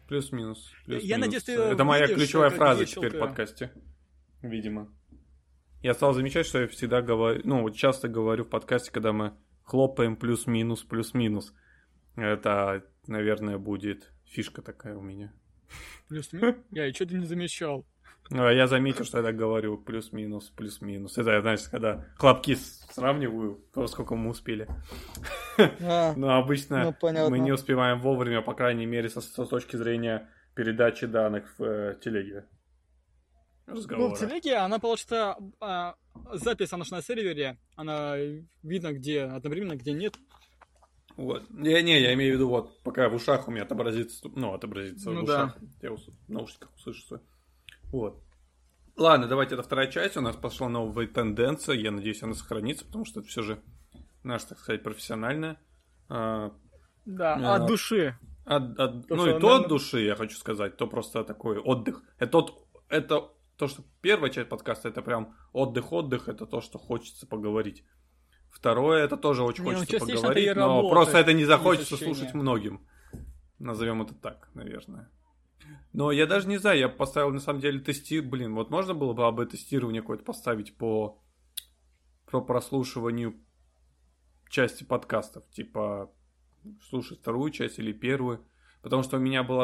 Плюс-минус. Я надеюсь, ты Это моя видишь, ключевая как фраза я теперь в щелкаю. подкасте. Видимо. Я стал замечать, что я всегда говорю... Ну, вот часто говорю в подкасте, когда мы хлопаем плюс-минус, плюс-минус. Это, наверное, будет фишка такая у меня. Плюс-минус? Я что-то не замечал. Я заметил, что я так говорю плюс-минус, плюс-минус. Это, знаешь, когда хлопки сравниваю, то сколько мы успели. Но обычно мы не успеваем вовремя, по крайней мере, с точки зрения передачи данных в телеге. Ну, в телеге она получится... запись, она же на сервере. Она видно, где одновременно, где нет. Вот. Я имею в виду, вот, пока в ушах у меня отобразится в ушах. Я в наушниках услышу. Вот. Ладно, давайте, это вторая часть. У нас пошла новая тенденция. Я надеюсь, она сохранится, потому что это все же наша, так сказать, профессиональная. Да, от души. От души, я хочу сказать. То просто такой отдых. Это то, что первая часть подкаста, это прям отдых. Это то, что хочется поговорить. Второе, это тоже очень хочется поговорить, но просто это не захочется слушать многим. Назовем это так, наверное. Но я даже не знаю, я поставил на самом деле вот можно было бы об тестировании какое-то поставить по прослушиванию части подкастов, типа слушать вторую часть или первую, потому что у меня была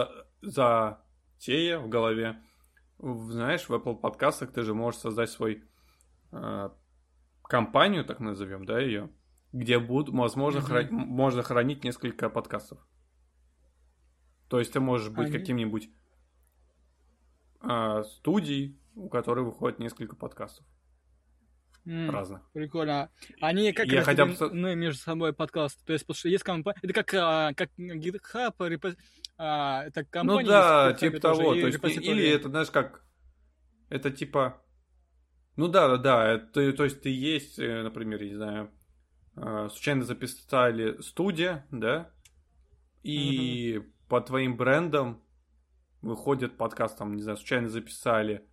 затея в голове. Знаешь, в Apple подкастах ты же можешь создать свой компанию, так назовем, да, ее, где можно хранить несколько подкастов. То есть ты можешь быть каким-нибудь студией, у которой выходит несколько подкастов разных. Прикольно. Они как разделены между собой подкасты? То есть, потому что есть компания... Это как GitHub, это компания... Ну да, типа того. То есть, или это, знаешь, как... Это типа... Ну да. То есть ты есть, например, я не знаю, случайно записали студия, да? И по твоим брендам выходит подкаст, там, не знаю, случайно записали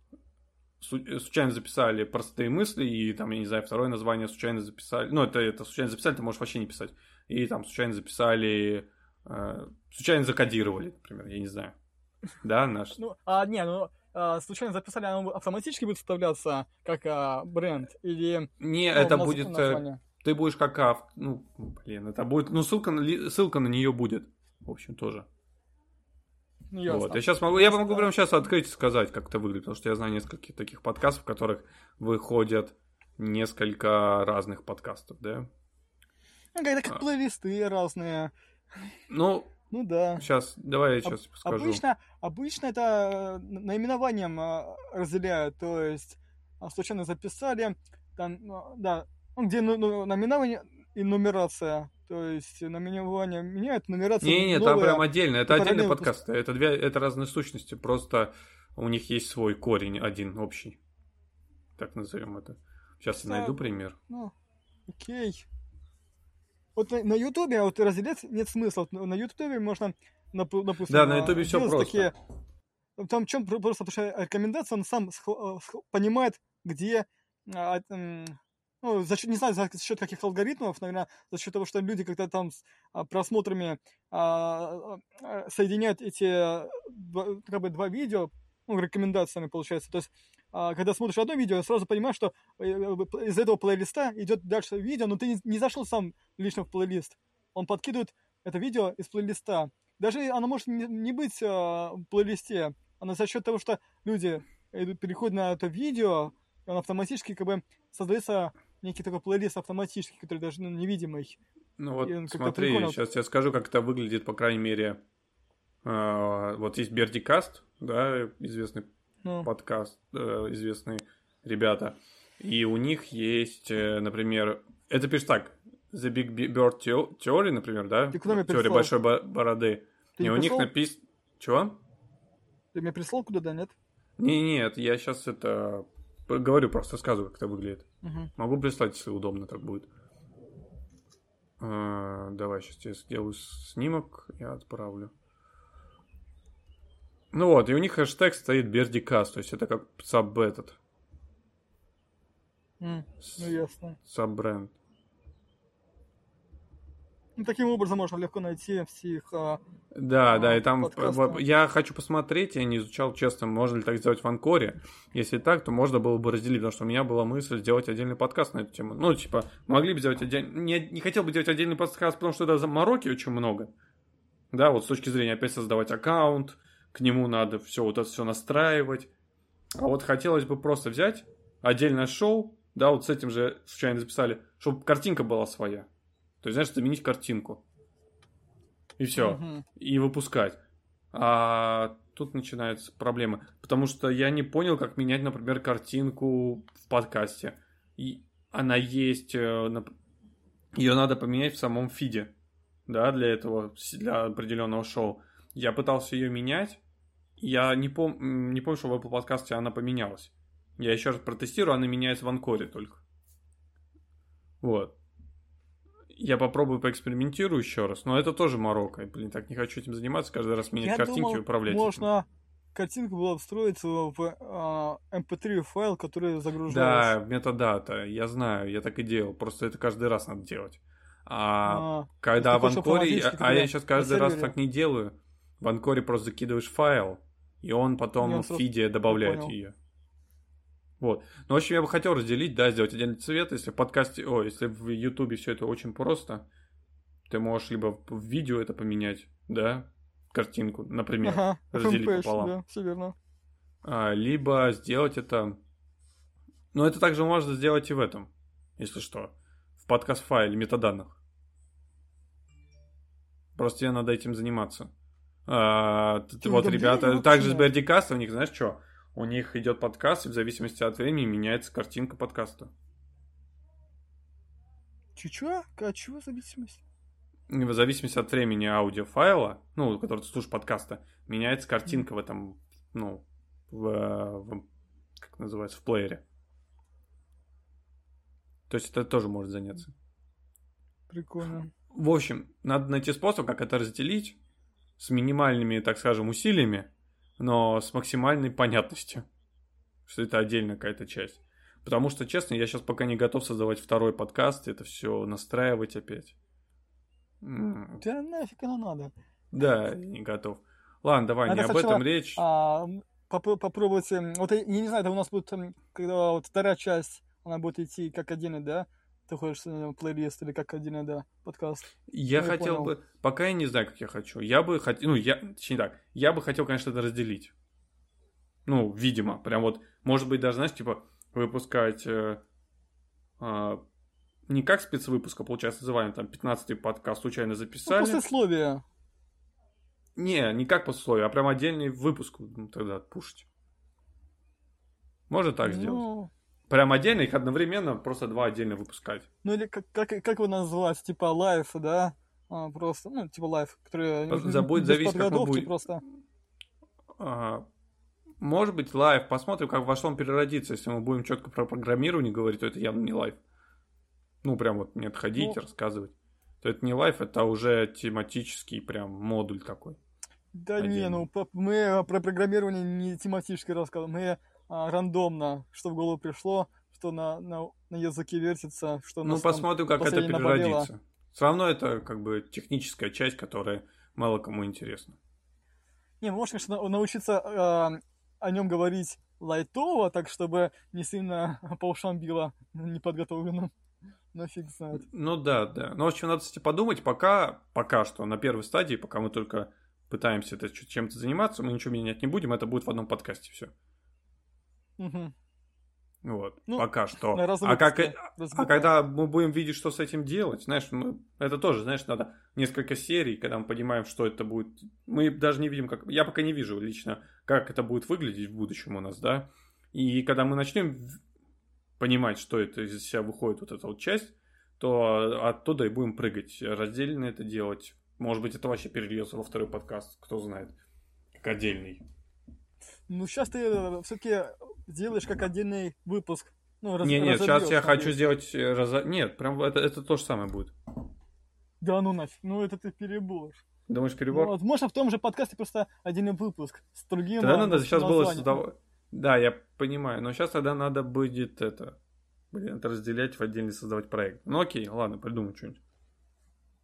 простые мысли, и там, я не знаю, второе название случайно записали. Ну, это случайно записали, ты можешь вообще не писать. И там случайно записали, случайно закодировали, например, я не знаю. Да, наш. Случайно записали, оно автоматически будет вставляться как бренд? Или... Не, это будет... Ты будешь как это будет... ссылка на нее будет. В общем, тоже. Ясно. Вот. Я могу прямо сейчас открыть и сказать, как это выглядит, потому что я знаю несколько таких подкастов, в которых выходят несколько разных подкастов, да? Когда как плейлисты разные. Ну да. Давай я сейчас скажу. Обычно это наименованием разделяют, то есть случайно записали, там, где наименование и нумерация. То есть наименование меняют, нумерация новая. Не, там прям отдельно. Это отдельный подкаст. Это разные сущности. Просто у них есть свой корень один общий. Так назовем это. Сейчас я найду пример. Окей. Вот на Ютубе разделять нет смысла. На Ютубе можно, допустим... Да, на Ютубе все просто. Такие... Там в чем просто, потому что рекомендация, он сам понимает, где... не знаю, за счет каких алгоритмов, наверное, за счет того, что люди, когда там с просмотрами соединяют эти два видео, рекомендациями получается. То есть, когда смотришь одно видео, сразу понимаешь, что из этого плейлиста идет дальше видео, но ты не зашел сам лично в плейлист. Он подкидывает это видео из плейлиста. Даже оно может не быть в плейлисте, но за счет того, что люди переходят на это видео, он автоматически создается некий такой плейлист автоматический, который даже невидимый. Ну вот смотри, сейчас я скажу, как это выглядит, по крайней мере. Вот есть Бердикаст, да, известный подкаст, известные ребята. И у них есть, например, это пишет так, The Big Bird Theory, например, да? Теория большой бороды. И у них написано... Чего? Ты мне прислал куда-то, нет? Нет, я сейчас это... Говорю, просто рассказываю, как это выглядит. Могу прислать, если удобно так будет. Давай, сейчас я сделаю снимок и отправлю. Ну вот, и у них хэштег стоит Бердикаст, то есть это как саб-этот. Ясно. Саб-бренд. Ну, таким образом можно легко найти всех Да, и там подкасты. я хочу посмотреть, я не изучал, честно, можно ли так сделать в Анкоре. Если так, то можно было бы разделить, потому что у меня была мысль сделать отдельный подкаст на эту тему. Ну, типа, могли бы сделать отдельный... Не хотел бы делать отдельный подкаст, потому что это замороки очень много. Да, вот с точки зрения опять создавать аккаунт, к нему надо все вот это все настраивать. А вот хотелось бы просто взять отдельное шоу, да, вот с этим же случайно записали, чтобы картинка была своя. То есть, знаешь, заменить картинку. И все. Мгм. И выпускать. А тут начинаются проблемы. Потому что я не понял, как менять, например, картинку в подкасте. И она есть... Ее надо поменять в самом фиде. Да, для этого, для определенного шоу. Я пытался ее менять. Я не помню, что в Apple подкасте она поменялась. Я еще раз протестирую, она меняется в Анкоре только. Вот. Я попробую поэкспериментирую еще раз, но это тоже морока. Блин, так не хочу этим заниматься, каждый раз менять Я картинки и думал, управлять этим. можно картинку было встроить в MP3 файл, который загружаешь. Да, метадата, я знаю, я так и делал, просто это каждый раз надо делать. Когда ты в хочешь Анкоре, автоматически я сейчас каждый раз сервере. так не делаю, в Анкоре просто закидываешь файл, и он И потом он в сразу- фиде добавляет понял. ее. Вот. Ну, в общем, я бы хотел разделить, да, сделать отдельный цвет, если в подкасте, если в Ютубе все это очень просто, ты можешь либо в видео это поменять, да, картинку, например, Ага, разделить FMPage, пополам. да, все верно. Либо сделать это... Но это также можно сделать и в этом, если что, в подкаст-файле метаданных. Просто тебе надо этим заниматься. Вот ребята, также с Бердикаста, у них, знаешь что, у них идет подкаст, и в зависимости от времени меняется картинка подкаста. Чё? А чего зависимость? В зависимости от времени аудиофайла, ну, который ты слушаешь подкаста, меняется картинка в этом, ну, как называется, в плеере. То есть это тоже может заняться. Прикольно. В общем, надо найти способ, как это разделить с минимальными, так скажем, усилиями, но с максимальной понятностью, что это отдельная какая-то часть. Потому что, честно, я сейчас пока не готов создавать второй подкаст, это все настраивать опять. Да нафиг оно надо. Да, не готов. Ладно, давай, Надо не об этом речь. Попробовать. Вот я не знаю, это у нас будет, когда вот вторая часть, она будет идти как отдельный, да? Ты хочешь плейлист или как отдельный, да, подкаст? Я хотел бы, пока я не знаю, как я хочу. Я бы хотел, точнее так, я бы хотел, конечно, это разделить. Ну, видимо, прям вот, может быть, даже, знаешь, типа, выпускать не как спецвыпуск, а, получается, называем там 15-й подкаст случайно записали. Ну, послесловие. Не как послесловие, а прям отдельный выпуск тогда отпушить. Можно так сделать? Прям отдельно их одновременно, просто два отдельно выпускать. Ну или как его назвать? Типа лайф, да? Просто, ну, типа лайф, который Будет без зависеть, как мы подготовки будем. просто. Может быть, лайв. Посмотрим, как во что он переродится. Если мы будем четко про программирование говорить, то это явно не лайв. Ну, прям вот не отходить, рассказывать. То это не лайв, это уже тематический прям модуль такой. Да отдельный. Мы про программирование не тематически рассказываем. Мы рандомно, что в голову пришло, что на языке вертится, что Ну, посмотрим, как это переродится. Все равно это как бы техническая часть, которая мало кому интересна. Не, можешь, конечно, научиться о нем говорить лайтово, так чтобы не сильно по ушам било неподготовленным. Но фиг знает. Ну да. Ну, в общем, надо, кстати, подумать, пока что на первой стадии, пока мы только пытаемся чем-то заниматься, мы ничего менять не будем, это будет в одном подкасте все. Угу. Вот, пока что. А когда мы будем видеть, что с этим делать, знаешь, это тоже, знаешь, надо несколько серий, когда мы понимаем, что это будет. Мы даже не видим, я пока не вижу лично, как это будет выглядеть в будущем у нас, да. И когда мы начнем понимать, что это из себя выходит вот эта вот часть, то оттуда и будем прыгать, раздельно это делать. Может быть, это вообще перельется во второй подкаст, кто знает, как отдельный. Ну, сейчас ты все-таки делаешь как отдельный выпуск. Нет, сейчас я хочу сделать... Нет, прям это то же самое будет. Да ну нафиг, это ты переборешь. Думаешь, перебор? Возможно, в том же подкасте просто отдельный выпуск с другим тогда надо сейчас было создавать... Да, я понимаю, но сейчас тогда надо будет это разделять в отдельный создавать проект. Ну окей, ладно, придумай что-нибудь.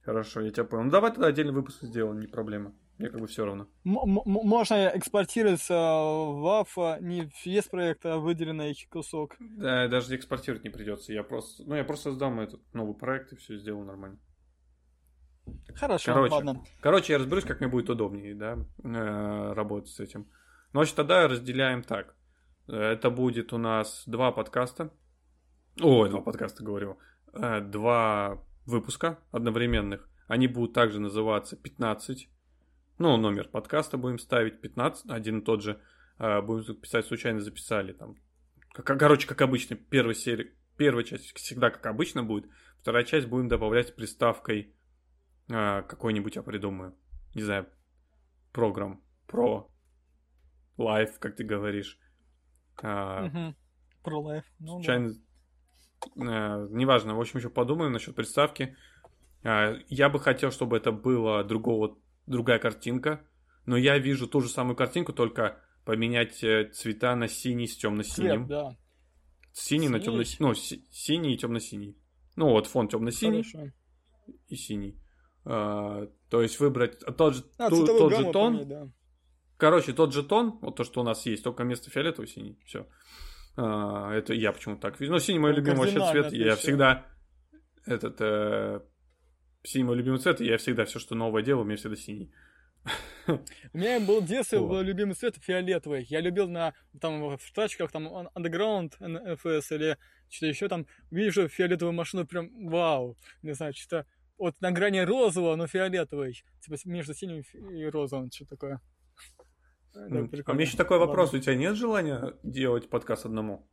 Хорошо, я тебя понял. Ну, давай тогда отдельный выпуск сделаем, не проблема. Мне как бы все равно. Можно экспортировать в WAV не весь проект, а выделенный кусок. Да, даже экспортировать не придется. Я просто сдам этот новый проект и все сделаю нормально. Хорошо, ладно. Короче, я разберусь, как мне будет удобнее, да, работать с этим. Значит, тогда разделяем так. Это будет у нас 2 подкаста. Ой, 2 подкаста, говорю. 2 выпуска одновременных. Они будут также называться 15. Ну, номер подкаста будем ставить 15. Один и тот же. Будем писать «Случайно записали». Там. Короче, как обычно, первая часть всегда как обычно будет. Вторая часть будем добавлять приставкой какой-нибудь, я придумаю. Не знаю, программ. Про лайф, как ты говоришь. Про лайф. Случайно... неважно, в общем, еще подумаем насчет приставки. Я бы хотел, чтобы это была другая картинка, но я вижу ту же самую картинку, только поменять цвета на синий с темно-синим. Цвет, да. Синий на темно-синий. Ну, синий и темно-синий. Ну, вот фон темно-синий и синий. То есть выбрать тот же тон. Поменять, да. Короче, тот же тон, вот то, что у нас есть, только вместо фиолетового синий. Все. Это я почему-то так вижу. Ну, синий мой любимый вообще цвет. Я всегда синий мой любимый цвет, и я всегда все, что новое делаю, у меня всегда синий. У меня был в детстве любимый цвет фиолетовый. Я любил в тачках, там, Underground, NFS или что-то еще там, вижу фиолетовую машину, прям вау. Не знаю, что-то вот на грани розового, но фиолетовый. Типа между синим и розовым, что такое. Да, у меня еще такой вопрос. У тебя нет желания делать подкаст одному?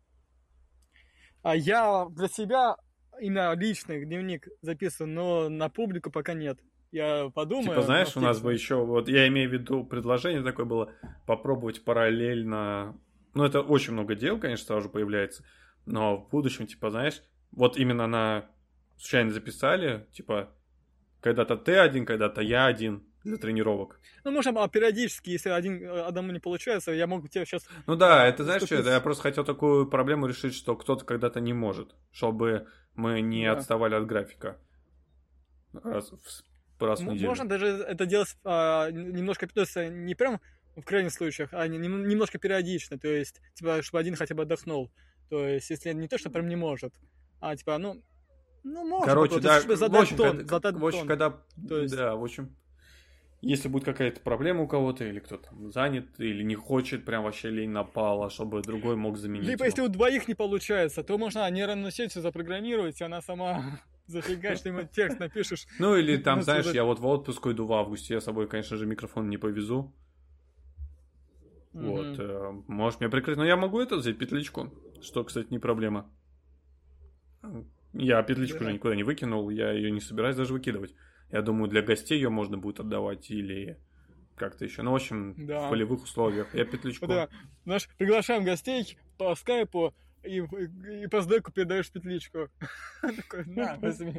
Я для себя именно личный дневник записываю, но на публику пока нет. Я подумаю. Типа, знаешь, у нас бы еще, вот я имею в виду, предложение такое было, попробовать параллельно. Ну, это очень много дел, конечно, сразу появляется. Но в будущем, типа, знаешь, вот именно на случайно записали, типа, когда-то ты один, когда-то я один. Для тренировок. Ну, можно периодически, если одному не получается, я могу тебе сейчас... Ну да, это знаешь что, я просто хотел такую проблему решить, что кто-то когда-то не может, чтобы мы не отставали от графика. Раз в неделю. Можно даже это делать немножко, то есть не прям в крайних случаях, а немножко периодично, то есть, типа, чтобы один хотя бы отдохнул. То есть, если не то, что прям не может, а типа, можно. Короче, да, задать тон. В общем, когда... Да, в общем... Если будет какая-то проблема у кого-то, или кто-то занят, или не хочет, прям вообще лень напала, чтобы другой мог заменить Либо его. если у двоих не получается, то можно нейронную сеть запрограммировать, и она сама зафигачит, ты ему текст напишешь. Ну или там, знаешь, я вот в отпуск иду в августе, я с собой, конечно же, микрофон не повезу. Вот, можешь меня прикрыть. Но я могу взять петличку, что, кстати, не проблема. Я петличку уже никуда не выкинул, я ее не собираюсь даже выкидывать. Я думаю, для гостей ее можно будет отдавать или как-то еще. Ну, в общем, в полевых условиях. Я петличку... Да, знаешь, приглашаем гостей по скайпу и по сдеку передаешь петличку. Такой, на, возьми.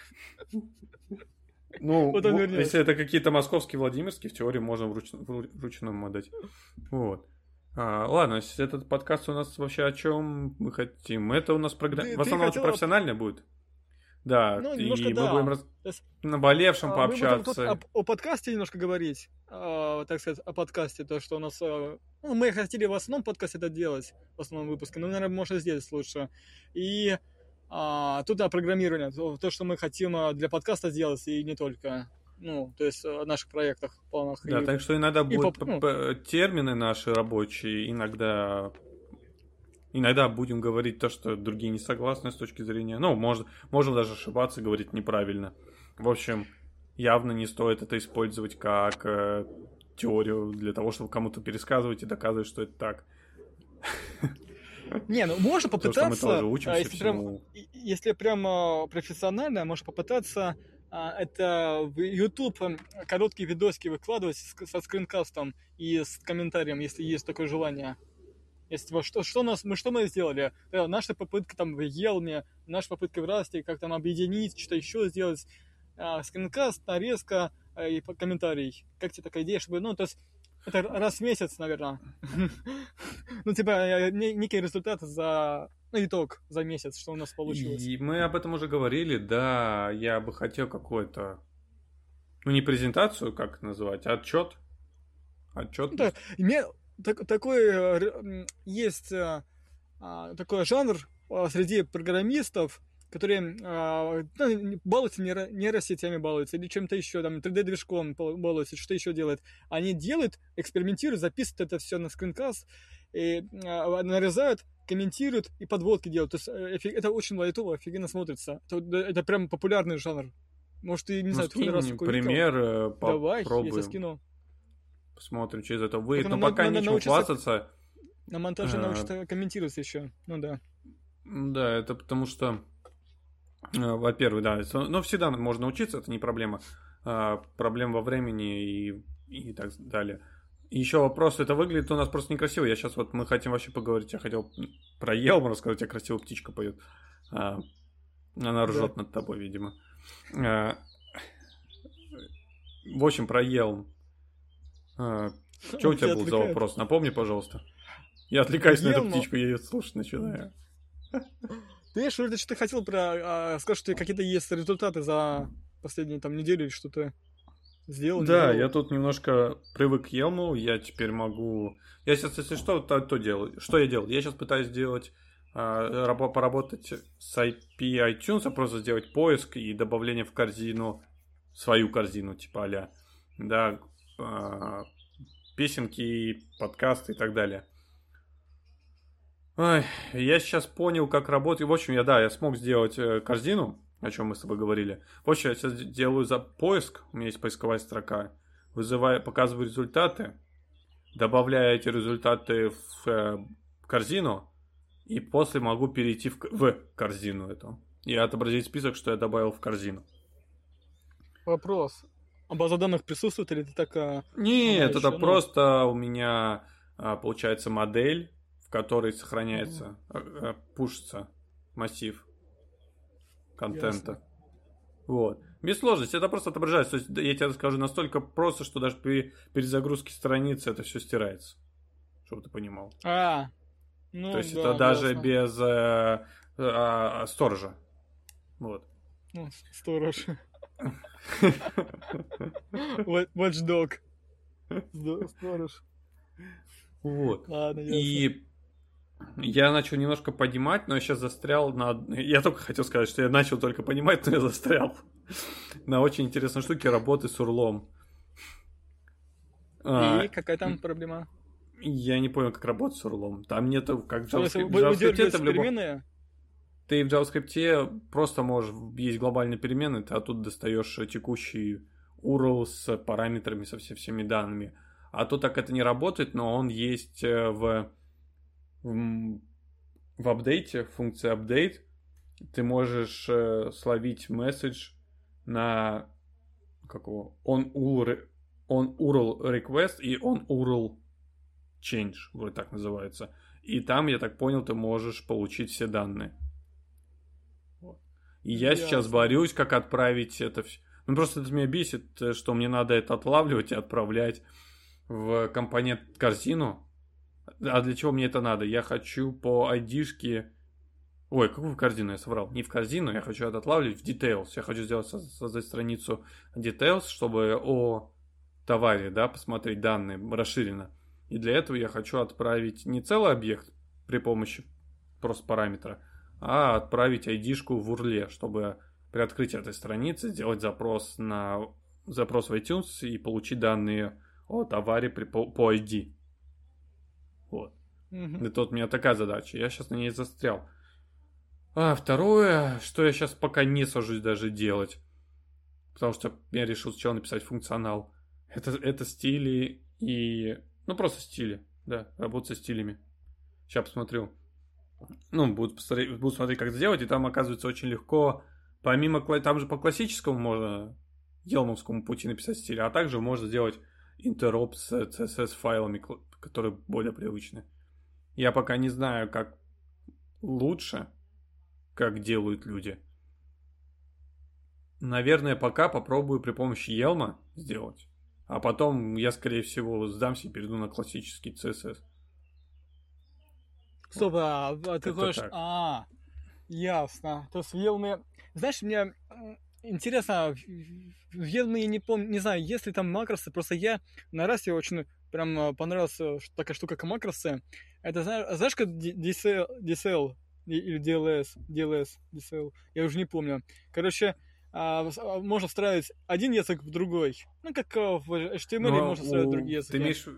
Ну, если это какие-то московские, владимирские, в теории можно вручную отдать. Вот. Ладно, этот подкаст у нас вообще о чем мы хотим? Это у нас программа... В основном это профессиональное будет. Да, и мы будем наболевшим пообщаться. Мы будем тут о подкасте немножко говорить, так сказать, о подкасте, то, что у нас... мы хотели в основном подкасте это делать, в основном выпуске, но, наверное, можно здесь лучше. И тут о программировании, то, что мы хотим для подкаста сделать, и не только, то есть о наших проектах, планах. Да, так что иногда будут термины наши рабочие, Иногда будем говорить то, что другие не согласны с точки зрения... Ну, можем даже ошибаться, говорить неправильно. В общем, явно не стоит это использовать как теорию для того, чтобы кому-то пересказывать и доказывать, что это так. Не, можно попытаться... То, что мы тоже учимся всему. Если прям профессионально, можно попытаться это в YouTube короткие видосики выкладывать со скринкастом и с комментарием, если есть такое желание. Если что мы сделали? Наша попытка там в Елме, наша попытка в Расте, как там объединить, что-то еще сделать. Скринкаст, нарезка и комментарий. Как тебе такая идея, чтобы, то есть... Это раз в месяц, наверное. Ну, типа, некий результат за... Ну, итог за месяц, что у нас получилось. И мы об этом уже говорили, да, я бы хотел какой-то, ну, не презентацию, как это называть, а отчет. Да, такой есть такой жанр среди программистов, которые балуются нейросетями, балуются или чем-то еще, там, 3D-движком балуются, что еще делают. Они делают, экспериментируют, записывают это все на скринкаст, и нарезают, комментируют и подводки делают. То есть это очень лайтово, офигенно смотрится. Это прям популярный жанр. Может, ты, не знаю, ты хоть раз такой пример, видел? Давай, попробуем. я тебе скину. Посмотрим, через это выйдет. Только Но пока нечего хвастаться. На монтаже научиться комментировать еще. Ну да. Да, это потому что, во-первых, да, но всегда можно учиться, это не проблема. Проблема во времени и так далее. И еще вопрос, это выглядит у нас просто некрасиво. Я сейчас вот, мы хотим вообще поговорить, я хотел про Елму рассказать, а красиво птичка поет. Она ржет над тобой, видимо. В общем, про Елм. Что у тебя был за вопрос? Напомни, пожалуйста. Я отвлекаюсь на эту птичку, я ее слушать начинаю. Ты что-то хотел сказать, что какие-то есть результаты за последнюю там неделю или что-то сделал? Да, я тут немножко привык к Елму, я теперь могу... Я сейчас, если что, то делаю. Что я делал? Я сейчас пытаюсь сделать, поработать с IP iTunes, просто сделать поиск и добавление в корзину, свою корзину, типа а-ля, да, песенки, подкасты и так далее. Ой, я сейчас понял, как работает. В общем, я смог сделать корзину, о чем мы с тобой говорили. В общем, я сейчас делаю за поиск. У меня есть поисковая строка. Показываю результаты. Добавляю эти результаты в корзину. И после могу перейти в корзину эту. И отобразить список, что я добавил в корзину. Вопрос. А база данных присутствует или ты так... Нет, это просто у меня получается модель, в которой сохраняется, пушится массив контента. Ясно. Вот. Без сложности, это просто отображается. То есть, я тебе скажу, настолько просто, что даже при перезагрузке страницы это все стирается. Чтобы ты понимал. То есть это даже без сторожа. Вот. Сторож. Watchdog. Сторож. Вот. Ладно, и я начал немножко понимать, но я сейчас застрял на... Я только хотел сказать, что я начал только понимать, но я застрял на очень интересной штуке работы с урлом. И какая там проблема? Я не понял, как работать с урлом. Там нету, как в JavaScript. Ты в JavaScript просто можешь, есть глобальные перемены, ты оттуда достаешь текущий URL с параметрами, со всеми данными. А то так это не работает, но он есть в апдейте, функции update. Ты можешь словить месседж на on URL request и on URL change, вроде так называется. И там, я так понял, ты можешь получить все данные. И я сейчас борюсь, как отправить это все. Ну, просто это меня бесит, что мне надо это отлавливать и отправлять в компонент корзину. А для чего мне это надо? Я хочу по ID-шке... Ой, какую корзину я соврал? Не в корзину, я хочу это отлавливать в Details. Я хочу создать страницу Details, чтобы о товаре, да, посмотреть данные расширенно. И для этого я хочу отправить не целый объект при помощи просто параметра, а отправить ID-шку в URL, чтобы при открытии этой страницы сделать запрос в iTunes и получить данные о товаре по ID. Вот. Это вот у меня такая задача. Я сейчас на ней застрял. А второе, что я сейчас пока не сажусь даже делать, потому что я решил сначала написать функционал. Это стили и... Ну, просто стили. Да, работа со стилями. Сейчас посмотрю. Ну, буду смотреть, как это сделать. И там, оказывается, очень легко. Помимо... Там же по классическому можно елмовскому пути написать стиль, а также можно сделать интероп с CSS-файлами, которые более привычны. Я пока не знаю, как лучше, как делают люди. Наверное, пока попробую при помощи Елма сделать. А потом я, скорее всего, сдамся и перейду на классический CSS. Стоп, ты Как-то хочешь... так. Ясно. То есть в Елме... Знаешь, мне интересно, в Елме я не помню, не знаю, есть ли там макросы, просто я на Расте очень прям понравилась такая штука, как макросы. Это знаешь, как DCL или DLS, я уже не помню. Короче, можно встраивать один язык в другой. Ну, как в HTML можно встраивать другие языки. Ты имеешь...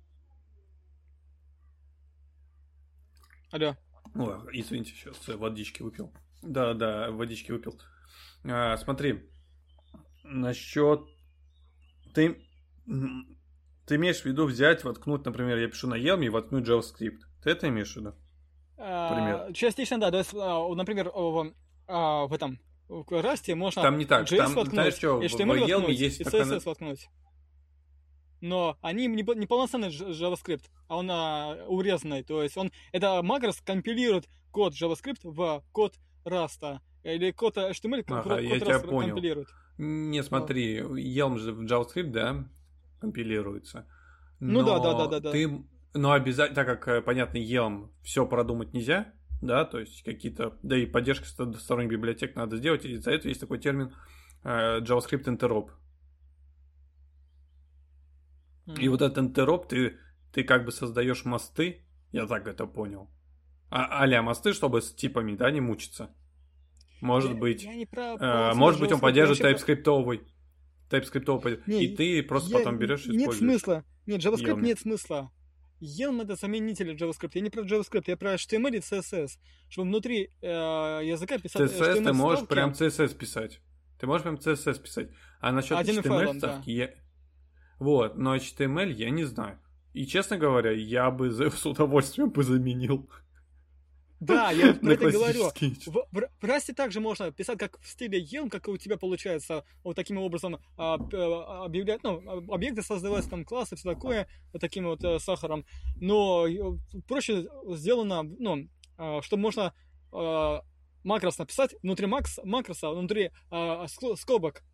Алло. Ой, извините, сейчас водички выпил. Да, водички выпил. Смотри, насчет... Ты имеешь в виду взять, воткнуть, например, я пишу на Elm и воткнуть JavaScript. Ты это имеешь в виду? Например. Частично, да. То есть, например, в этом в Расте можно там не так. JS Там, воткнуть, знаешь что, HTML в Elm воткнуть есть и такая... CSS воткнуть. Но они не полноценный JavaScript, а он урезанный. То есть это макрос компилирует код JavaScript в код Rust. Или код HTML Ага, код я тебя Rust понял. компилирует. Не, смотри, Elm же в JavaScript, да, компилируется. Ну да. Ты... Но обязательно, так как, понятно, Elm все продумать нельзя, да, то есть какие-то... Да и поддержка сторонних библиотек надо сделать, и из-за этого есть такой термин JavaScript Interop. И вот этот интероп, ты как бы создаешь мосты, я так это понял. А-ля мосты, чтобы с типами, да, не мучиться. Может быть, может быть, он поддерживает TypeScript-овый. И ты просто потом берешь и используешь. Нет смысла. Нет, JavaScript нет смысла. Elm это заменитель JavaScript. Я не про JavaScript, я про HTML и CSS. Чтобы внутри языка писать CSS HTML ты можешь вставки. прям CSS писать. Ты можешь прям CSS писать. А насчет HTML вставки Вот, но HTML я не знаю. И, честно говоря, я бы с удовольствием бы заменил. Да, я про это говорю. В Расте также можно писать как в стиле Elm, как у тебя получается, вот таким образом объявлять, объекты создавать, там классы, все такое, вот таким вот сахаром. Но проще сделано, что можно макрос написать внутри макроса, внутри скобок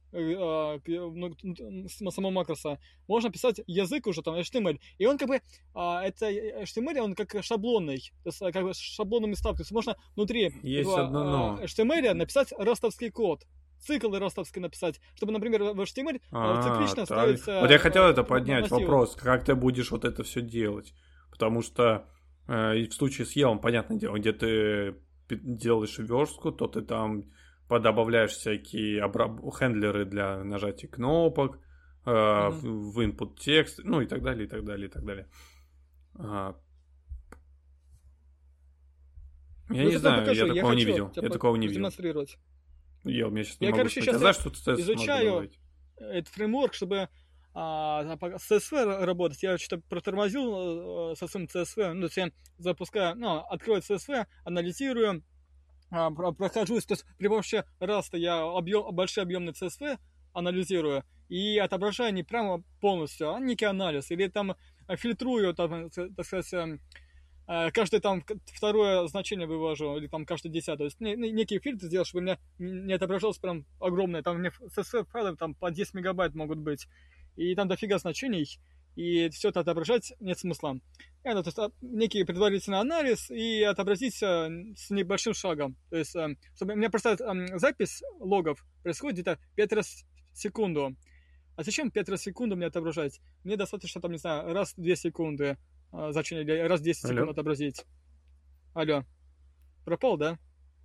самого макроса, можно писать язык уже, там, HTML. И он как бы, это HTML, он как шаблонный, то есть как бы шаблонными ставками. То есть можно внутри HTML написать растовский код, цикл растовский написать, чтобы, например, в HTML циклично ставится... Вот я хотел это поднять, вопрос, как ты будешь вот это все делать? Потому что в случае с Elm, понятное дело, где ты делаешь верстку, то ты там подобавляешь всякие хендлеры для нажатия кнопок, в input текст, ну и так далее, и так далее, и так далее. Я не знаю, я такого не видел. Я такого не видел. Я сейчас не могу сказать, что ты изучаю этот фреймворк, чтобы с CSV работать. Я что-то протормозил со своим CSV, то есть я запускаю, открываю CSV, анализирую, прохожусь, то есть при помощи Rust я большой объемный CSV анализирую и отображаю не прямо полностью, а некий анализ, или там фильтрую, там, так сказать, каждое там второе значение вывожу, или там каждое 10, то есть некий фильтр сделал, чтобы у меня не отображалось прям огромное, там у меня CSV файлы там по 10 мегабайт могут быть, и там дофига значений, и все это отображать нет смысла. Это, то есть, некий предварительный анализ и отобразить с небольшим шагом. То есть, чтобы у меня просто запись логов происходит где-то 5 раз в секунду. А зачем 5 раз в секунду мне отображать? Мне достаточно, там, не знаю, раз в 2 секунды значение, или раз в 10 секунд отобразить. Алло. Пропал, да?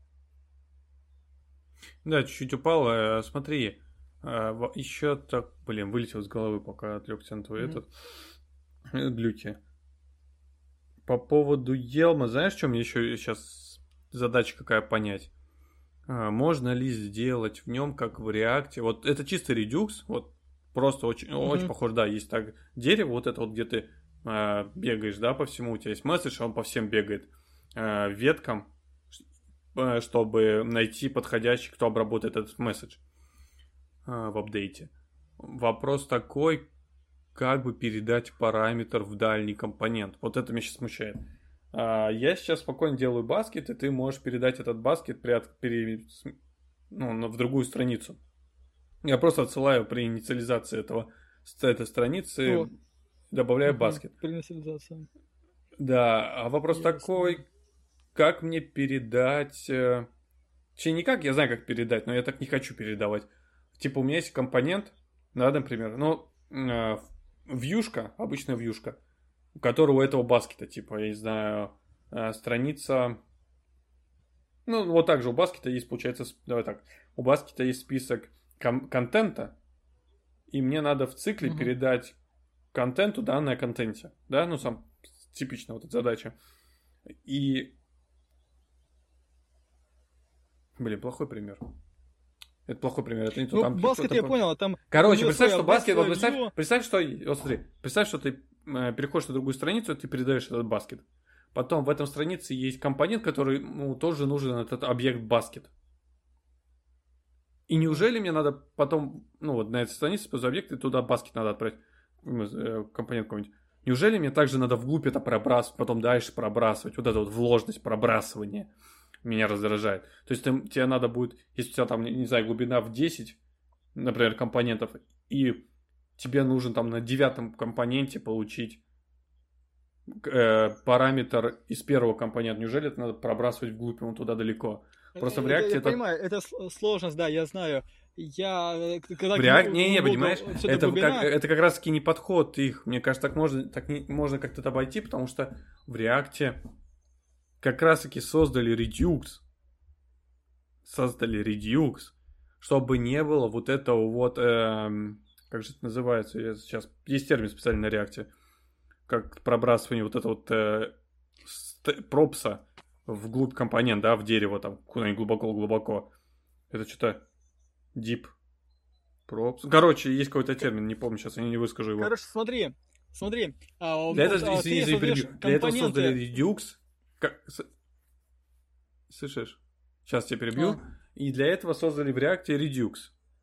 Да, чуть-чуть упал. Смотри, еще так, вылетел из головы, пока отвлекся на твой этот глюки. По поводу Elm, знаешь, что мне еще сейчас задача какая понять? Можно ли сделать в нем, как в React? Вот это чисто Redux, вот просто очень похож, да, есть так дерево, вот это вот, где ты бегаешь, да, по всему, у тебя есть месседж, он по всем бегает веткам, чтобы найти подходящий, кто обработает этот месседж в апдейте. Вопрос такой, как бы передать параметр в дальний компонент. Вот это меня сейчас смущает. Я сейчас спокойно делаю баскет, и ты можешь передать этот баскет в другую страницу. Я просто отсылаю при инициализации этого с этой страницы добавляю баскет. Переинициализация. Да, а вопрос такой, как мне передать... Точнее, не как, я знаю, как передать, но я так не хочу передавать. Типа, у меня есть компонент, да, например, вьюшка, обычная вьюшка, у которого у этого баскета, типа, я не знаю, страница... Ну, вот так же у баскета есть, получается, давай так, у баскета есть список контента, и мне надо в цикле передать контенту данные о контенте, да, ну, сам типичная вот эта задача. И... Блин, плохой пример. Это плохой пример, это не то. Ну, Там баскет я понял, там... Короче, представь, что баскет... Вот представь, что... Вот смотри, представь, что ты переходишь на другую страницу, и ты передаешь этот баскет. Потом в этом странице есть компонент, который, ну, тоже нужен этот объект баскет. И неужели мне надо потом... Ну, вот на этой странице по объекту туда баскет надо отправить. Компонент какой-нибудь. Неужели мне также надо вглубь это пробрасывать, потом дальше пробрасывать? Вот эта вот вложенность пробрасывания меня раздражает. То есть тебе надо будет, если у тебя там, не знаю, глубина в 10, например, компонентов, и тебе нужен там на 9 компоненте получить параметр из первого компонента. Неужели это надо пробрасывать вглубь, ему туда далеко? Просто в React я понимаю, это сложность, да, я знаю. Когда в React, понимаешь, это как раз таки не подход их. Мне кажется, можно как-то это обойти, потому что в React как раз таки создали Redux, чтобы не было вот этого вот, как же это называется, сейчас есть термин специально на React, как пробрасывание вот этого вот пропса вглубь компонент, да, в дерево, там, куда-нибудь глубоко-глубоко. Это что-то deep props. Короче, есть какой-то термин, не помню, сейчас я не выскажу его. Короче, смотри. Для этого создали Redux. Слышишь? Сейчас тебя перебью. И для этого создали в React Redux,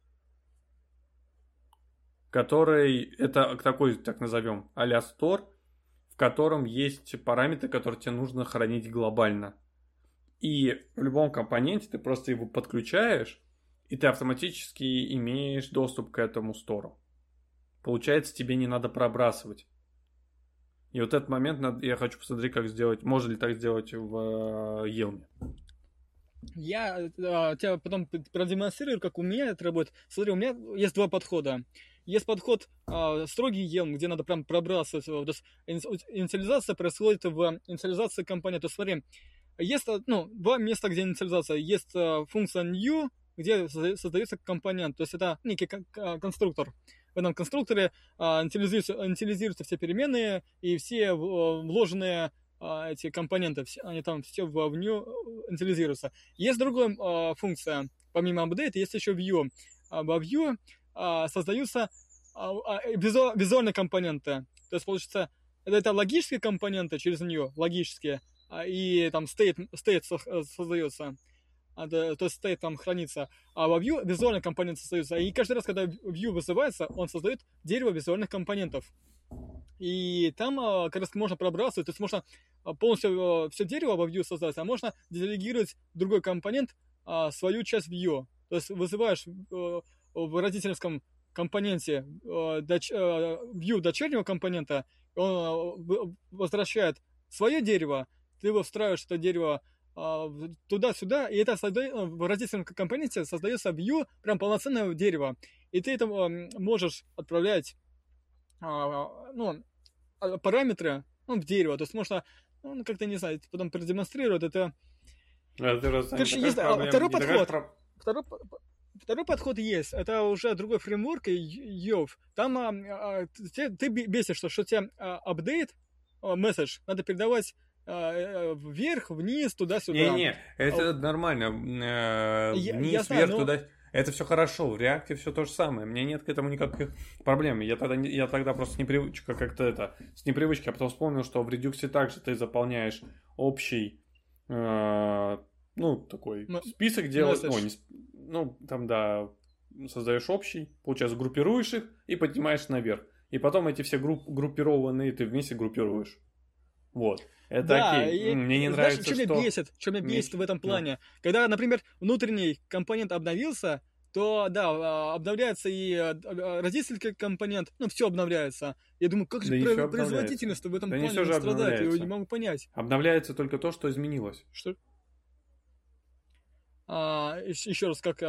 который, это такой, так назовем, а-ля store, в котором есть параметры, которые тебе нужно хранить глобально. И в любом компоненте ты просто его подключаешь, и ты автоматически имеешь доступ к этому стору. Получается, тебе не надо пробрасывать. И вот этот момент я хочу посмотреть, как сделать, можно ли так сделать в Елме. Я тебя потом продемонстрирую, как у меня это работает. Смотри, у меня есть 2 подхода. Есть подход строгий Елм, где надо прям пробрасывать. То есть инициализация происходит в инициализации компонента. То есть смотри, есть 2 места, где инициализация. Есть функция new, где создается компонент. То есть это некий конструктор. В этом конструкторе инициализируются все переменные и все вложенные эти компоненты, они там все в new инициализируются. Есть другая функция, помимо update, есть еще view. Во view создаются визуальные компоненты. То есть, получается, это логические компоненты через нее, логические, и там state создается. То есть state там хранится. А во view визуальные компоненты создаются. И каждый раз, когда view вызывается, он создает дерево визуальных компонентов. И там как раз можно пробрасывать, то есть можно полностью все дерево во view создать, а можно делегировать другой компонент свою часть view. То есть вызываешь в родительском компоненте view дочернего компонента, он возвращает свое дерево, ты его встраиваешь это дерево туда-сюда, и это в родительном компоненте создается view прям полноценное дерево. И ты это можешь отправлять параметры в дерево. То есть можно, как-то, не знаю, потом продемонстрировать это. Короче, есть второй подход. Второй подход есть. Это уже другой фреймворк, Йов. Там ты бесишь, что тебе апдейт, месседж надо передавать вверх, вниз, туда-сюда. Не, это нормально. Вниз, вверх, туда. Это все хорошо, в React все то же самое. У меня нет к этому никаких проблем. Я тогда просто с непривычки, а потом вспомнил, что в Redux также ты заполняешь общий, такой список делаешь. Создаешь общий, получается, группируешь их и поднимаешь наверх. И потом эти все группированные ты вместе группируешь. Вот. Это да, окей. Мне не нравится, что меня бесит в этом плане. Когда, например, внутренний компонент обновился, то, да, обновляется и родительский компонент, ну, все обновляется. Я думаю, как же производительность в этом плане страдает, я не могу понять. Обновляется только то, что изменилось. Что? Еще раз, как,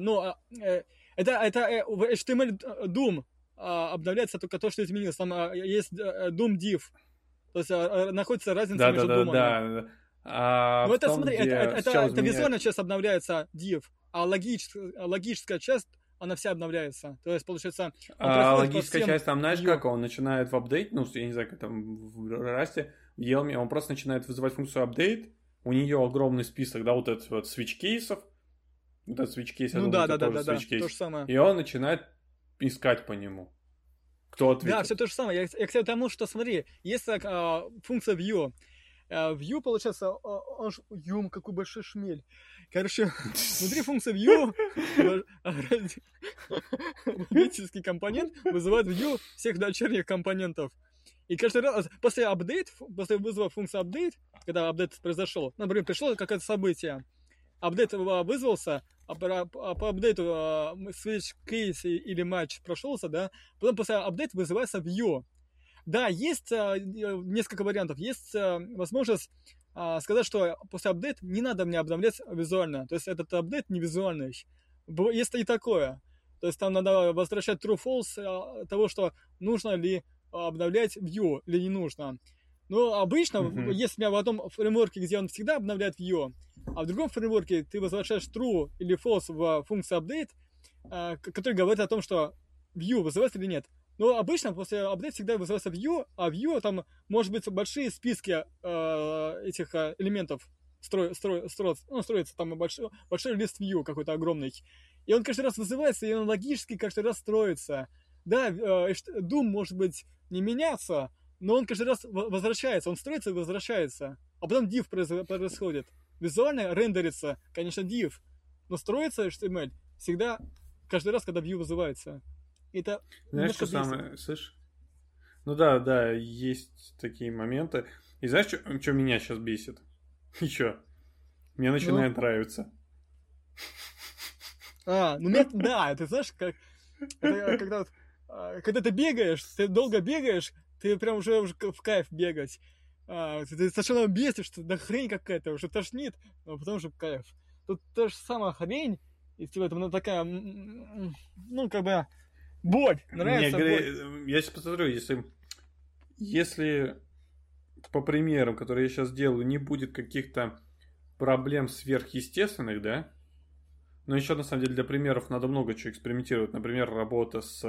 это в HTML Doom обновляется только то, что изменилось. Там есть Doom Div. То есть находится разница между Doom. Да. Но это, смотри, это визуальная часть обновляется div, а логическая часть, она вся обновляется. То есть, получается... логическая часть, там, знаешь, как он начинает в апдейт, ну, я не знаю, как там в Rust, в Elm, он просто начинает вызывать функцию апдейт, у нее огромный список, да, вот этот вот switch-кейсов, вот этот switch-кейс, ну, да, то же самое. И он начинает искать по нему. Кто ответит. Да, все то же самое. Я к тому, что, смотри, есть функция view. View, получается, он же... какой большой шмель. Короче, внутри функции view родительский компонент вызывает view всех дочерних компонентов. И каждый раз, после вызова функции update, когда апдейт произошел, например, пришло какое-то событие, апдейт вызвался, по апдейту switch case или матч прошелся, да, потом после апдейта вызывается view. Да, есть несколько вариантов. Есть возможность сказать, что после апдейта не надо мне обновлять визуально. То есть этот апдейт не визуальный. Есть и такое. То есть там надо возвращать true-false того, что нужно ли обновлять view или не нужно. Но обычно, есть у меня в одном фреймворке, где он всегда обновляет view, а в другом фреймворке ты возвращаешь true или false в функцию update, который говорит о том, что view вызывается или нет. Но обычно после апдейта всегда вызывается view, а view там может быть большие списки этих элементов строится, там большой лист view какой-то огромный. И он каждый раз вызывается, и он логически каждый раз строится. Да, Doom может быть не меняться, но он каждый раз возвращается, он строится и возвращается. А потом div происходит. Визуально рендерится, конечно, div, но строится HTML всегда каждый раз, когда view вызывается. Это знаешь, что самое, слышь? Ну да, есть такие моменты. И знаешь, что меня сейчас бесит? Еще. Мне начинает нравиться. Да, ты знаешь, как это, когда ты бегаешь, ты долго бегаешь, ты прям уже в кайф бегать. Ты сначала бесишь, что да хрень какая-то, уже тошнит, а потом уже в кайф. Тут та же самая хрень, и типа это такая, ну, как бы, боль, нравится боль. Я сейчас посмотрю, если по примерам, которые я сейчас делаю, не будет каких-то проблем сверхъестественных, да? Но еще, на самом деле, для примеров надо много чего экспериментировать. Например, работа с,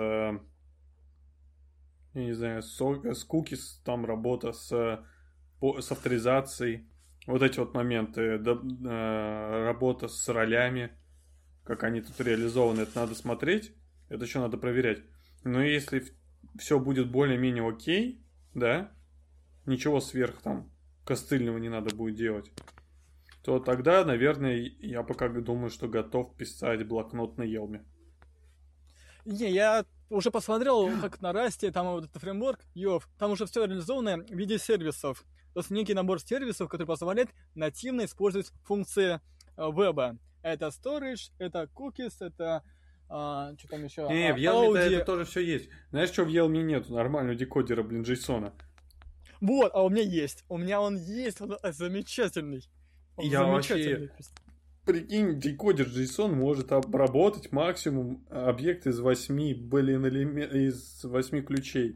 я не знаю, с cookies, там работа с авторизацией. Вот эти вот моменты. Работа с ролями, как они тут реализованы, это надо смотреть. Это еще надо проверять. Но если все будет более-менее окей, да, ничего сверх там костыльного не надо будет делать, то тогда, наверное, я пока думаю, что готов писать блокнот на Елме. Не, я уже посмотрел, как на Расте, там вот этот фреймворк, там уже все реализовано в виде сервисов. То есть некий набор сервисов, который позволяет нативно использовать функции веба. Это storage, это cookies, это... что там еще? Не, в Елме это тоже все есть. Знаешь, что в Елме нету нормального декодера, JSON? Вот, а у меня есть. У меня он есть, он замечательный. Я вообще... Прикинь, декодер JSON может обработать максимум объект из 8, из 8 ключей.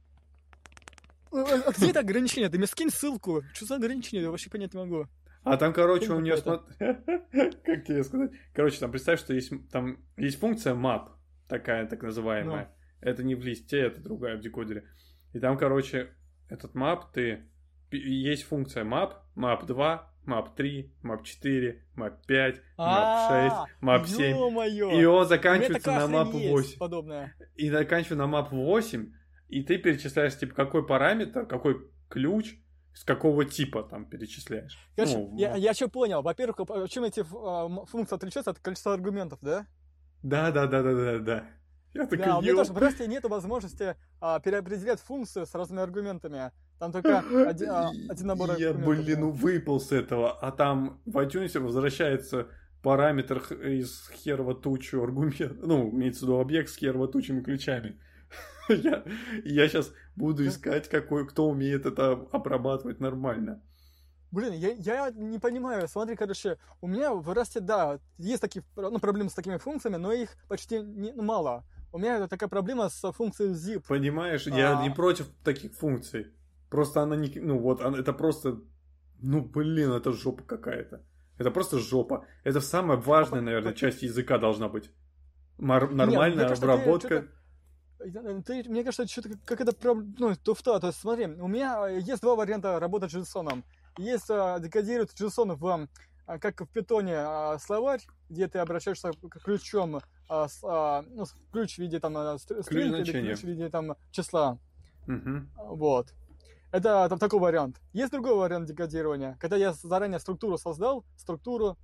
А где это ограничение? Ты мне скинь ссылку. Что за ограничение? Я вообще понять не могу. А там, короче, у нее... Как тебе сказать? Короче, там представь, что там есть функция map, такая, так называемая. Это не в листе, это другая в декодере. И там, короче, этот map есть функция map 2, map 3, map 4, map 5, map 6, map 7. И он заканчивается на map 8. Подобное. И заканчивается на map 8, и ты перечисляешь, типа, какой параметр, какой ключ, с какого типа там перечисляешь. Короче, я что понял. Во-первых, чем эти функции отличаются от количества аргументов, да? Да. Я такой, у меня тоже просто нет возможности переопределять функцию с разными аргументами. Там только один набор аргументов. Я, выпал с этого. А там в iTunes возвращается параметр из херова тучу аргумент, ну, имеется в виду объект с херова тучами ключами. Я сейчас буду искать, кто умеет это обрабатывать нормально. Блин, я не понимаю. Смотри, короче, у меня в Rust, да, есть такие проблемы с такими функциями, но их почти мало. У меня такая проблема с функцией zip. Понимаешь, я не против таких функций. Просто она не... Ну вот, это просто... Ну, блин, это жопа какая-то. Это просто жопа. Это самая важная, наверное, часть языка должна быть. Нормальная обработка. Мне кажется, что-то какая-то туфта. То есть, смотри, у меня есть два варианта работать с JSON. Есть декодирует JSON как в питоне словарь, где ты обращаешься к ключом, ключ в виде там стринг или ключ в виде там числа. Вот. Это такой вариант. Есть другой вариант декодирования, когда я заранее структуру создал, структуру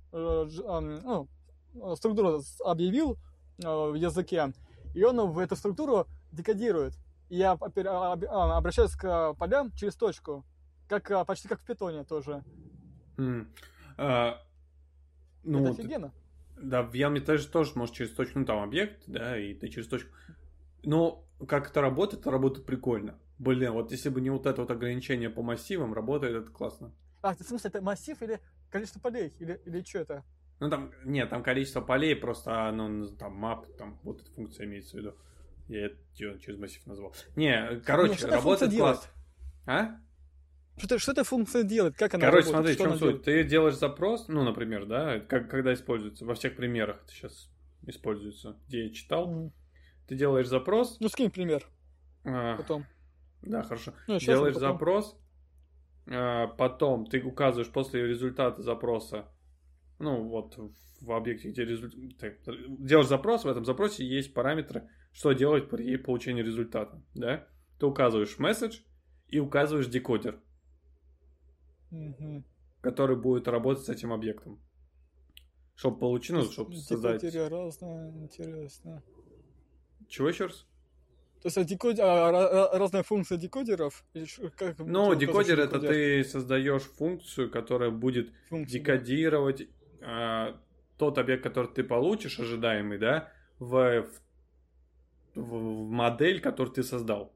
объявил в языке, и он в эту структуру декодирует. И я обращаюсь к полям через точку, почти как в питоне тоже. Это офигенно. Да, в Yaml тоже можешь через точку, ну там объект, да, и ты через точку. Но как это работает прикольно. Блин, вот если бы не вот это вот ограничение по массивам, работает это классно. В смысле, это массив или количество полей? Или что это? Ну там, нет, там количество полей, просто, там map, там вот эта функция имеется в виду. Я это через массив назвал. Короче, работает классно. Что эта функция делает? Как она работает? Смотри, в чем суть. Ты делаешь запрос, ну, например, да, когда используется, во всех примерах это сейчас используется, где я читал. Ты делаешь запрос. Ну, скинь пример. Потом. Да, хорошо. Делаешь запрос, потом ты указываешь после результата запроса, ну, вот в объекте, где результат... Делаешь запрос, в этом запросе есть параметры, что делать при получении результата, да? Ты указываешь message и указываешь декодер, который будет работать с этим объектом. Чтобы получить, чтобы создать... Декодеры разные, интересно. Чего еще раз? То есть разные функции декодеров? Декодер это ты создаешь функцию, которая будет декодировать тот объект, который ты получишь, ожидаемый, да, в модель, которую ты создал.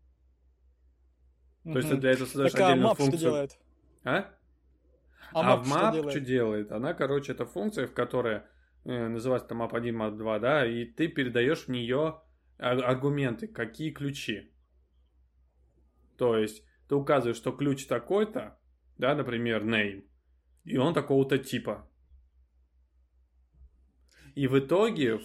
То есть ты для этого создаешь отдельную функцию. Что делает? А в map что делает? Она, короче, это функция, в которой называется там map1, map2, да, и ты передаешь в нее аргументы, какие ключи. То есть ты указываешь, что ключ такой-то, да, например, name, и он такого-то типа. И в итоге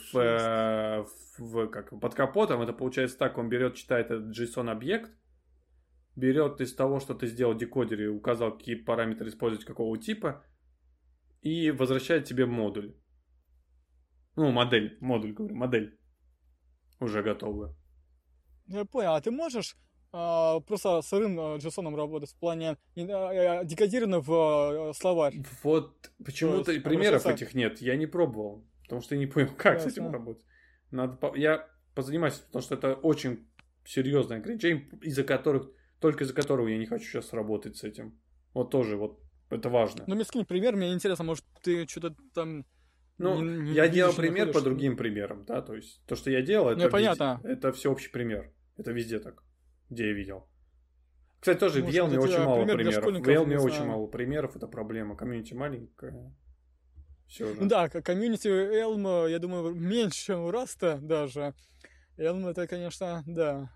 под капотом это получается так: он берет, читает этот JSON-объект, берет из того, что ты сделал в декодере, указал, какие параметры использовать, какого типа, и возвращает тебе модуль. Ну, модель. Уже готовы. Я понял. А ты можешь просто сырым JSON работать в плане декодированного в словарь? Вот почему-то примеров этих нет. Я не пробовал, потому что я не понял, как с этим работать. Я позанимаюсь, потому что это очень серьезное ограничение, только из-за которого я не хочу сейчас работать с этим. Вот тоже, вот это важно. Ну, мне скинь пример, мне интересно, может, ты что-то там... я делал пример по другим примерам, да, то есть то, что я делал, это всеобщий пример. Это везде так, где я видел. Кстати, тоже в Yelm очень мало примеров. В Yelm очень мало примеров, это проблема. Комьюнити маленькое. Все, да. Да, комьюнити Elm, я думаю, меньше, чем у Rust даже. Elm это, конечно, да.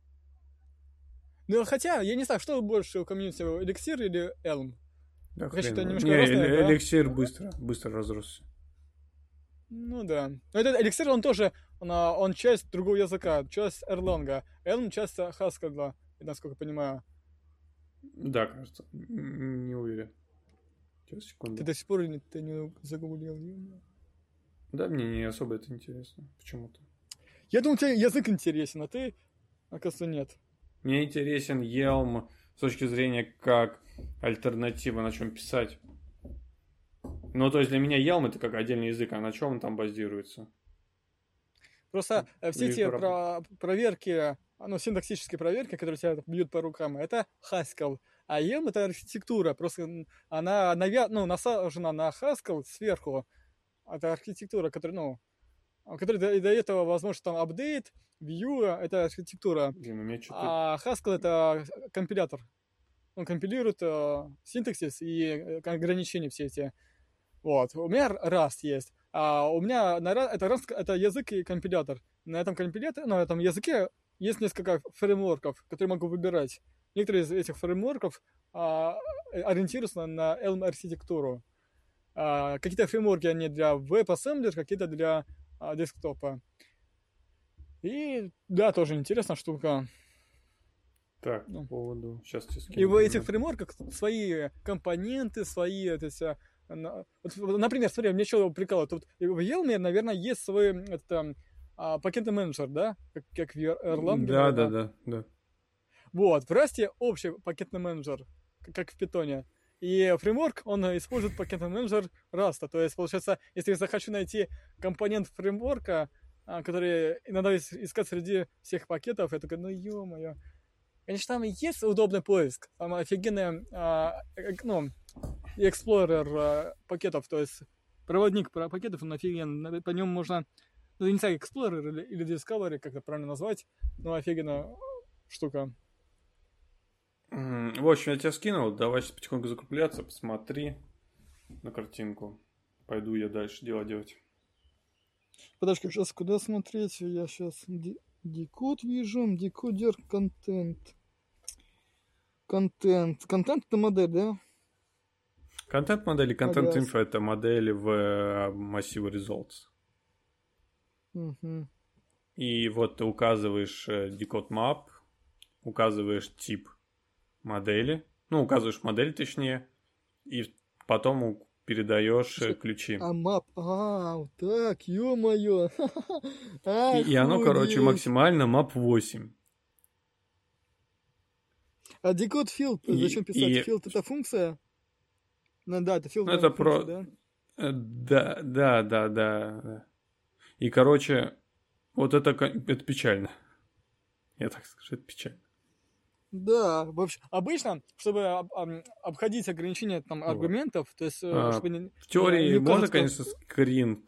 Ну, хотя, я не знаю, что больше у комьюнити, Elixir или Elm? Да, Elixir быстро разросся. Ну да. Но этот Elixir, он тоже, он часть другого языка, часть Erlang. Elm часть Haskell, насколько понимаю. Да, кажется. Не уверен. Сейчас, секунду. Ты до сих пор не загуглил? Да, мне не особо это интересно. Почему-то. Я думал, тебе язык интересен, а ты, оказывается, нет. Мне интересен Yelm с точки зрения как альтернатива, на чем писать. Ну, то есть для меня Yelm это как отдельный язык, а на чем он там базируется? Просто все эти проверки, синтаксические проверки, которые тебя бьют по рукам, это Haskell. А Yelm это архитектура, просто она насажена на Haskell сверху. это архитектура, которая дает этого возможность там апдейт, view, это архитектура. А Haskell это компилятор. Он компилирует синтаксис и ограничения все эти. Вот. У меня Rust есть. А у меня это Rust, это язык и компилятор. На этом языке есть несколько фреймворков, которые могу выбирать. Некоторые из этих фреймворков ориентируются на Elm-архитектуру. Какие-то фреймворки они для WebAssembly, какие-то для десктопа. И да, тоже интересная штука. Так, по поводу... Сейчас тебе скину. И в этих фреймворках свои компоненты, свои... Например, смотри, мне что прикалывает. Тут в Elm, наверное, есть свой пакетный менеджер, да? Как в Erlang. Да. Вот, в Rust общий пакетный менеджер, как в Python. И фреймворк, он использует пакетный менеджер Rust. То есть, получается, если я захочу найти компонент фреймворка, который иногда искать среди всех пакетов, я такой, ё-моё. Конечно, там есть удобный поиск, там офигенный эксплорер пакетов, то есть проводник пакетов, он офигенный, по нему можно, не знаю, эксплорер или Discovery, как это правильно назвать, но офигенная штука. В общем, я тебя скинул, давай сейчас потихоньку закругляться, посмотри на картинку. Пойду я дальше дело делать. Подожди, сейчас куда смотреть? Я сейчас декод вижу, декодер, контент. Контент это модель, да? Контент-модель и контент-инфо это модели в массиве results. Угу. И вот ты указываешь decode map, указываешь тип модели, указываешь модель точнее, и потом передаешь ключи. Map, так, ё-моё. И оно, короче, максимально map 8. А decode field, зачем писать? Field это функция? Да, это field. Это функция, да? Да. И, короче, вот это печально. Я так скажу, это печально. Да, вообще, обычно, чтобы обходить ограничения там аргументов, то есть, чтобы в теории можно, конечно, скрин.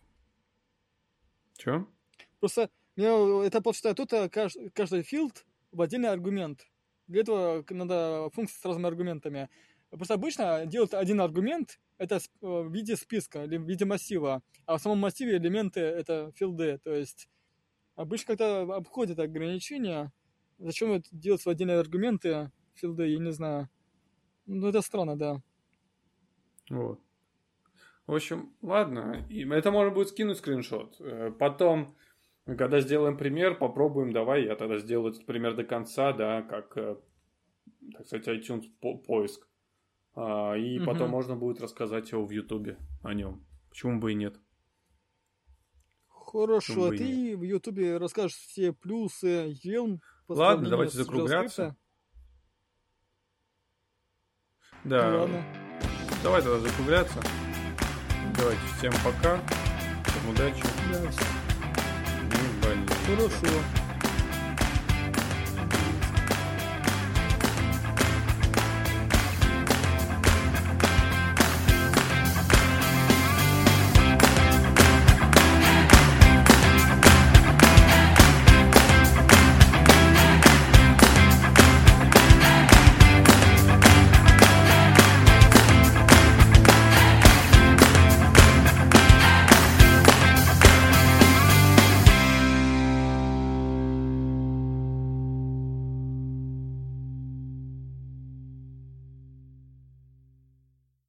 Чё? Просто это получается, тут каждый филд в отдельный аргумент. Для этого надо функции с разными аргументами. Просто обычно делают один аргумент, это в виде списка или в виде массива, а в самом массиве элементы это филды. То есть обычно когда обходят ограничения, зачем это делать в отдельные аргументы, филды, я не знаю. Это странно, да. Вот. В общем, ладно. Это можно будет скинуть скриншот. Потом, когда сделаем пример, попробуем. Давай я тогда сделаю этот пример до конца, да, как, так сказать, iTunes поиск. И потом можно будет рассказать его в Ютубе о нем. Почему бы и нет? Хорошо, а ты в Ютубе расскажешь все плюсы Elm. Ладно, давайте закругляться. Да. Ладно. Давай тогда закругляться. Давайте, всем пока. Всем удачи. Да. Не болейте. Хорошо.